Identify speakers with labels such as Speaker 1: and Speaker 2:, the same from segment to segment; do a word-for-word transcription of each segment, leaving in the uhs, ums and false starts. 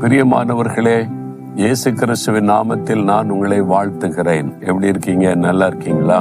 Speaker 1: பிரியமானவர்களே, இயேசு கிறிஸ்துவின் நாமத்தில் நான் உங்களை வாழ்த்துகிறேன். எப்படி இருக்கீங்க? நல்லா இருக்கீங்களா?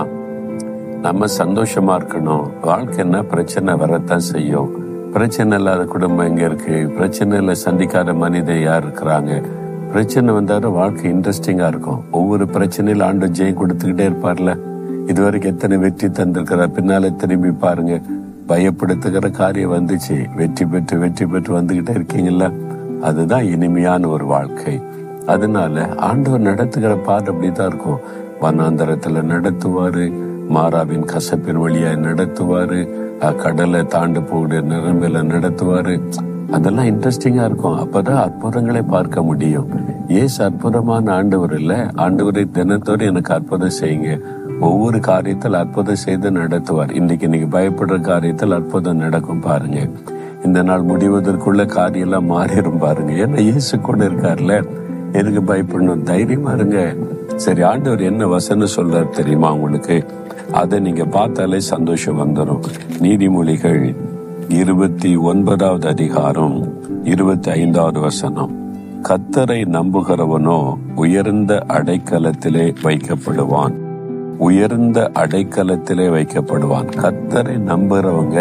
Speaker 1: நம்ம சந்தோஷமா இருக்கணும். வாழ்க்கை என்ன, பிரச்சனை வரத்தான் செய்யும். பிரச்சனை இல்லாத குடும்பம் எங்க இருக்கு? பிரச்சனை இல்லை சந்திக்காத மனிதன் யார் இருக்கிறாங்க? பிரச்சனை வந்தாலும் வாழ்க்கை இன்ட்ரெஸ்டிங்கா இருக்கும். ஒவ்வொரு பிரச்சனையில ஆண்டு ஜெயம் கொடுத்துக்கிட்டே இருப்பார்ல. இதுவரைக்கும் எத்தனை வெற்றி தந்திருக்கிறார். பின்னால திரும்பி பாருங்க. பயப்படுத்துகிற காரியம் வந்துச்சு, வெற்றி பெற்று வெற்றி பெற்று வந்துகிட்டே இருக்கீங்கல்ல. அதுதான் இனிமையான ஒரு வாழ்க்கை. அதனால ஆண்டவர் நடத்துகிற பாட்டு அப்படித்தான் இருக்கும். வனாந்தரத்துல நடத்துவாரு, மாறாவின் கசப்பின் வழியா நடத்துவாரு, கடலை தாண்டு போடு நிரம்பில நடத்துவாரு. அதெல்லாம் இன்ட்ரெஸ்டிங்கா இருக்கும். அப்பதான் அற்புதங்களை பார்க்க முடியும். ஏசு அற்புதமான ஆண்டவர் இல்ல. ஆண்டவரை தினத்தோடு எனக்கு அற்புதம் செய்யுங்க. ஒவ்வொரு காரியத்தில் அற்புதம் செய்து நடத்துவார். இன்னைக்கு நீங்க பயப்படுற காரியத்தில் அற்புதம் நடக்கும் பாருங்க. இந்த நாள் முடிவதற்குள்ள காரியம் எல்லாம் மாறிடும் பாருங்க. ஏன்னா இயேசு கூட இருக்காருல்ல. எனக்கு பயப்படணும், தைரியமா இருங்க. சரி, ஆண்டவர் என்ன வசனம் சொல்றாரு தெரியுமா உங்களுக்கு? அதை நீங்க பார்த்தாலே சந்தோஷம் வந்துடும். நீதிமொழிகள் இருபத்தி ஒன்பதாவது அதிகாரம் இருபத்தி ஐந்தாவது வசனம். கர்த்தரை நம்புகிறவனோ உயர்ந்த அடைக்கலத்திலே வைக்கப்படுவான். உயர்ந்த அடைக்கலத்திலே வைக்கப்படுவான். கர்த்தரை நம்புறவங்க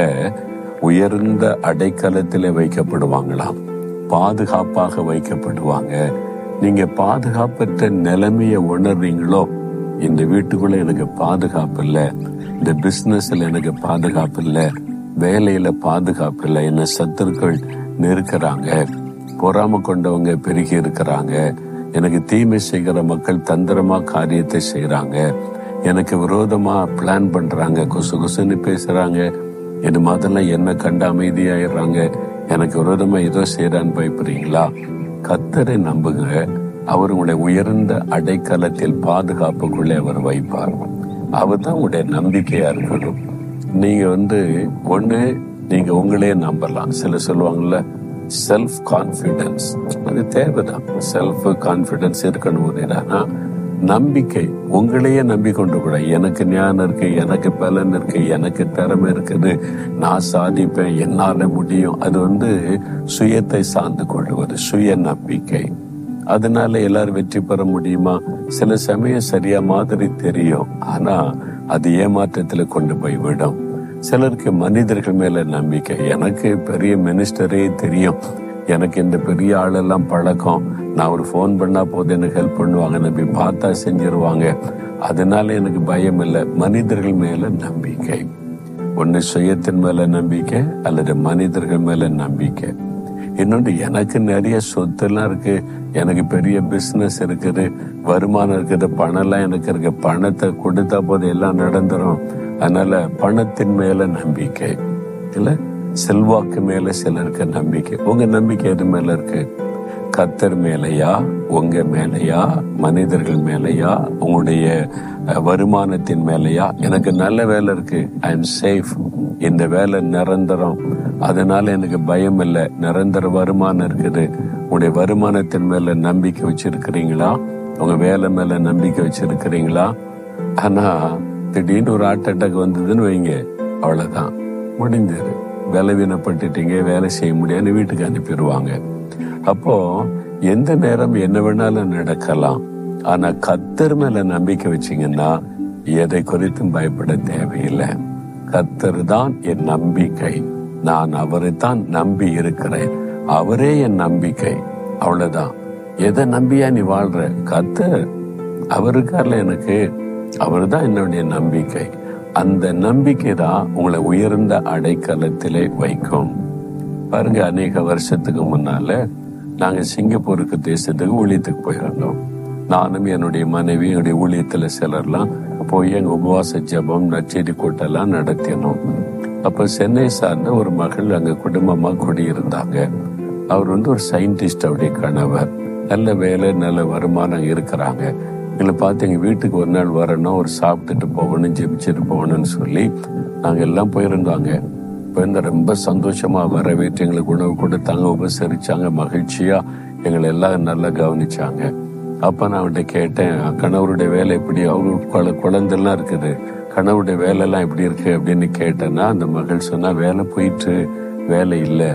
Speaker 1: உயர்ந்த அடைக்கலத்திலே வைக்கப்படுவாங்களாம். பாதுகாப்பாக வைக்கப்படுவாங்க. நீங்க பாதுகாப்பற்ற நிலைமையை உணர்றீங்களோ? இந்த வீட்டுக்குள்ள எனக்கு பாதுகாப்பு இல்லை, இந்த பிசினஸ்ல எனக்கு பாதுகாப்பு இல்லை, வேலையில பாதுகாப்பு இல்லை, என்ன சத்துருக்கள் நெருக்கிறாங்க, பொறாம கொண்டவங்க பெருகி இருக்கிறாங்க, எனக்கு தீமை செய்கிற மக்கள் தந்திரமா காரியத்தை செய்யறாங்க, எனக்கு விரோதமா பிளான் பண்றாங்க, கொசு கொசுன்னு பேசுறாங்க, என்ன மாதிரிலாம் என்ன கண்டு அமைதியாயிடுறாங்க, எனக்கு விரோதமா ஏதோ செய்யறான்னு பயப்படுறீங்களா? கர்த்தரை நம்புங்க. அவர் உங்களுடைய உயர்ந்த அடைக்கலத்தில் பாதுகாப்புக்குள்ளே அவர் வைப்பார். அவர் தான் உங்களுடைய நம்பிக்கையா இருக்கணும். நீங்க வந்து ஒண்ணு, நீங்க உங்களே நம்பலாம். சில சொல்லுவாங்கல்ல, செல்ஃப் கான்பிடன்ஸ். அது தேவைதான். செல்ஃப் கான்பிடன்ஸ் இருக்கணும். என்னன்னா நம்பிக்கை. உங்களையே நம்பிக்கொண்டு கூட எனக்கு ஞானம் இருக்கு, எனக்கு பலன் இருக்கு, எனக்கு திறமை இருக்குது, நான் சாதிப்பேன், என்னால முடியும். அது வந்து சுயத்தை சார்ந்து கொள்வது, சுய நம்பிக்கை. அதனால எல்லாரும் வெற்றி பெற முடியுமா? சில சமயம் சரியா மாதிரி தெரியும், ஆனா அது ஏமாற்றத்துல கொண்டு போய் விடும். சிலருக்கு மனிதர்கள் மேல நம்பிக்கை. எனக்கு பெரிய மினிஸ்டரே தெரியும், எனக்கு இந்த பெரிய ஆளெல்லாம் பழக்கம், நான் ஒரு ஃபோன் பண்ணா போது எனக்கு ஹெல்ப் பண்ணுவாங்க, நம்பி பார்த்தா செஞ்சிருவாங்க, அதனால எனக்கு பயம் இல்லை. மனிதர்கள் மேல நம்பிக்கை. ஒன்னு சுயத்தின் மேல நம்பிக்கை, அல்லது மனிதர்கள் மேல நம்பிக்கை. இன்னொன்று, எனக்கு நிறைய சொத்து எல்லாம் இருக்கு, எனக்கு பெரிய பிசினஸ் இருக்குது, வருமானம் இருக்குது, பணம் எல்லாம் எனக்கு இருக்கு, பணத்தை கொடுத்தா போது எல்லாம் நடந்துரும், அதனால பணத்தின் மேல நம்பிக்கை இல்ல. செல்வாக்கு மேல சிலருக்கு நம்பிக்கை. உங்க நம்பிக்கை எது மேல இருக்கு? கர்த்தர் மேலையா, உங்க மேலையா, மனிதர்கள் மேலையா, உங்களுடைய வருமானத்தின் மேலையா? எனக்கு நல்ல வேலை இருக்கு, ஐ எம் சேஃப், இந்த வேலை நிரந்தரம், அதனால எனக்கு பயம் இல்லை, நிரந்தர வருமானம் இருக்குது. உங்களுடைய வருமானத்தின் மேல நம்பிக்கை வச்சிருக்கிறீங்களா? உங்க வேலை மேல நம்பிக்கை வச்சிருக்கிறீங்களா? ஆனா திடீர்னு ஒரு ஹார்ட் அட்டாக் வந்ததுன்னு வைங்க, அவ்வளவுதான், முடிஞ்சிரு, பலவீனப்பட்டுட்டீங்க, வேலை செய்ய முடியாது, வீட்டுக்கு அனுப்பிடுவாங்க. அப்போ எந்த நேரம் என்ன வேணாலும் நடக்கலாம். ஆனா கர்த்தர் மேல நம்பிக்கை வச்சீங்கன்னா எதை குறித்தும் பயப்பட தேவையில்லை. கர்த்தர் தான் என் நம்பிக்கை, நான் அவரை தான் நம்பி இருக்கிறேன், அவரே என் நம்பிக்கை, அவ்வளவுதான். எதை நம்பியா நீ வாழ்ற? கர்த்தர், அவருக்கார்ல எனக்கு, அவர் தான் என்னுடைய நம்பிக்கை. அந்த நம்பிக்கை தான் உங்களை உயர்ந்த அடைக்கலத்திலே வைக்கும். பாருங்க, அநேக வருஷத்துக்கு முன்னால நாங்க சிங்கப்பூருக்கு தேசத்துக்கு ஊழியத்துக்கு போயிருந்தோம். நானும் என்னுடைய மனைவி, என்னுடைய ஊழியத்துல சிலர்லாம் போய் எங்க உபவாச ஜபம், நற்செய்தி கூட்டெல்லாம் நடத்தினோம். அப்ப சென்னை சார்ந்த ஒரு மகள் அங்க குடும்பமா குடியிருந்தாங்க. அவர் வந்து ஒரு சயின்டிஸ்ட், அவருடைய கணவர், நல்ல வேலை, நல்ல வருமானம் இருக்கிறாங்க. எங்களை பார்த்து எங்க வீட்டுக்கு ஒரு நாள் வரணும், ஒரு சாப்பிட்டுட்டு போகணும், ஜெபிச்சுட்டு போகணும்னு சொல்லி நாங்க எல்லாம் போயிருந்தாங்க. இப்போ ரொம்ப சந்தோஷமா வரவேற்று எங்களுக்கு உணவு கொடுத்தாங்க, உபசரிச்சாங்க, மகிழ்ச்சியா எங்களை எல்லாம் நல்லா கவனிச்சாங்க. அப்ப நான் அவன்கிட்ட கேட்டேன், கணவருடைய வேலை எப்படி, அவரு குழந்தைலாம் இருக்குது, கணவருடைய வேலை எல்லாம் எப்படி இருக்கு அப்படின்னு கேட்டேன்னா, அந்த மகள் சொன்னா, வேலை போயிட்டு வேலை இல்லை,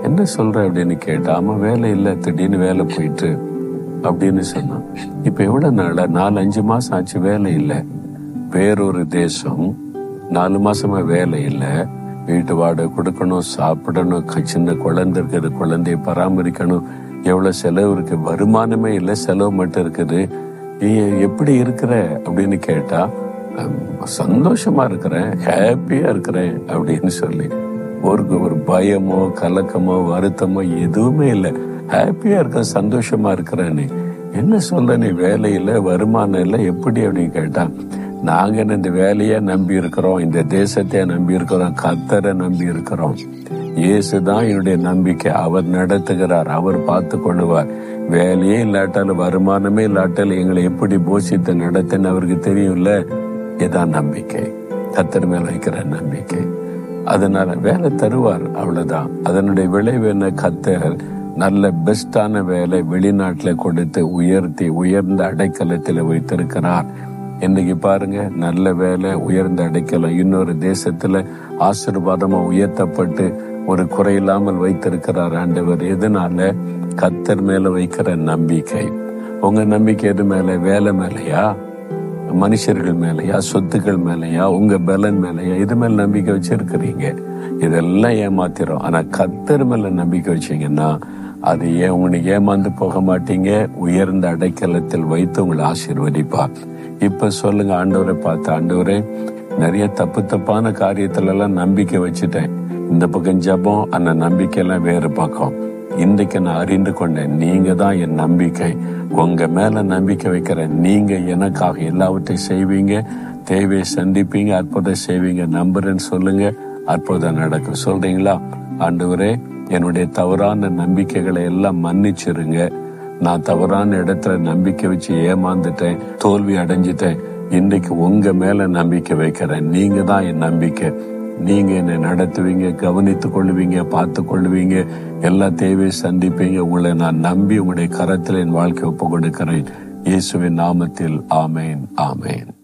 Speaker 1: என்ன சொல்ற அப்படின்னு கேட்டா, ஆமா வேலை இல்லை, திடீர்னு வேலை போயிட்டு அப்படின்னு சொன்னான். இப்ப எவ்வளவு நாளா, நாலு அஞ்சு மாசம் ஆச்சு வேலை இல்லை, வேறொரு தேசம், நாலு மாசமா வேலை இல்லை, வீட்டு வாடகை கொடுக்கணும், சாப்பிடணும், சின்ன குழந்தை இருக்குது, குழந்தைய பராமரிக்கணும், எவ்வளவு செலவு இருக்கு, வருமானமே இல்லை, செலவு மட்டும் இருக்குது, நீ எப்படி இருக்கிற அப்படின்னு கேட்டா, சந்தோஷமா இருக்கிறேன், ஹாப்பியா இருக்கிறேன் அப்படின்னு சொல்லி, ஒரு ஒரு பயமோ கலக்கமோ வருத்தமோ எதுவுமே இல்லை, ஹாப்பியா இருக்க, சந்தோஷமா இருக்கிறேன்னு. என்ன சொல்ற நீ, வேலை இல்லை, வருமானம் இல்லை, எப்படி அப்படின்னு கேட்டா, நாங்க இந்த வேலையை நம்பி இருக்கிறோம், இந்த தேசத்தையே நம்பி இருக்கிறோம், கர்த்தரை நம்பி இருக்கிறோம், இயேசுதான் என்னுடைய நம்பிக்கை, அவர் நடத்துகிறார், அவர் பார்த்து கொள்ளுவார், வேலையே இல்லாட்டாலும் வருமானமே இல்லாட்டாலும் எங்களை எப்படி போஷித்து நடத்தின்னு அவருக்கு தெரியும்ல. இதான் நம்பிக்கை, கர்த்தர் மேல வைக்கிற நம்பிக்கை. அதனால வேலை தருவார், அவ்வளவுதான். அதனுடைய விளைவு என்ன, கர்த்தர் நல்ல பெஸ்டான வேலை வெளிநாட்டுல கொடுத்து உயர்த்தி உயர்ந்த அடைக்கலத்தில் வைத்திருக்கிறார். இன்னைக்கு பாருங்க, நல்ல வேலை, உயர்ந்த அடைக்கலம், இன்னொரு தேசத்துல ஆசீர்வாதமா உயர்த்தப்பட்டு ஒரு குறையில்லாமல் வைத்திருக்கிறார் ஆண்டவர். எதனால? கர்த்தர் மேல வைக்கிற நம்பிக்கை. உங்க நம்பிக்கை எது மேல? வேலை மேலையா, மனுஷர்கள் மேலையா, சொத்துக்கள் மேலையா, உங்க பலன் மேலையா? இது மேல நம்பிக்கை வச்சிருக்கிறீங்க, இதெல்லாம் ஏமாத்திரும். ஆனா கர்த்தர் மேல நம்பிக்கை வச்சீங்கன்னா அது ஏன் உங்களை ஏமாந்து போக மாட்டீங்க, உயர்ந்த அடைக்கலத்தில் வைத்து உங்களை ஆசீர்வதிப்பார். இப்ப சொல்லுங்க, ஆண்டவரை பார்த்து, ஆண்டவரே நிறைய தப்பு தப்பான காரியத்துல எல்லாம் நம்பிக்கை வச்சுட்டேன், இந்த பக்கம் ஜபம், அந்த நம்பிக்கை எல்லாம் வேறு பக்கம். இன்றைக்கு நான் அறிந்து கொண்டேன், நீங்க தான் என் நம்பிக்கை, உங்க மேல நம்பிக்கை வைக்கிறேன், நீங்க எனக்காக எல்லாவற்றையும் செய்வீங்க, தேவையை சந்திப்பீங்க, அற்புதம் செய்வீங்க, நம்புறேன்னு சொல்லுங்க, அற்புதம் நடக்கும். சொல்றீங்களா? ஆண்டவரே என்னுடைய தவறான நம்பிக்கைகளை எல்லாம் மன்னிச்சிருங்க, நான் தவறான இடத்துல நம்பிக்கை வச்சு ஏமாந்துட்டேன், தோல்வி அடைஞ்சிட்டேன், இன்னைக்கு உங்க மேல நம்பிக்கை வைக்கிறேன், நீங்க தான் என் நம்பிக்கை, நீங்க என்னை நடத்துவீங்க, கவனித்துக் கொள்ளுவீங்க, பார்த்து கொள்ளுவீங்க, எல்லா தேவையை சந்திப்பீங்க, உங்களை நான் நம்பி உங்களுடைய கரத்தில் என் வாழ்க்கை ஒப்பு கொடுக்கிறேன். இயேசுவின் நாமத்தில் ஆமேன், ஆமேன்.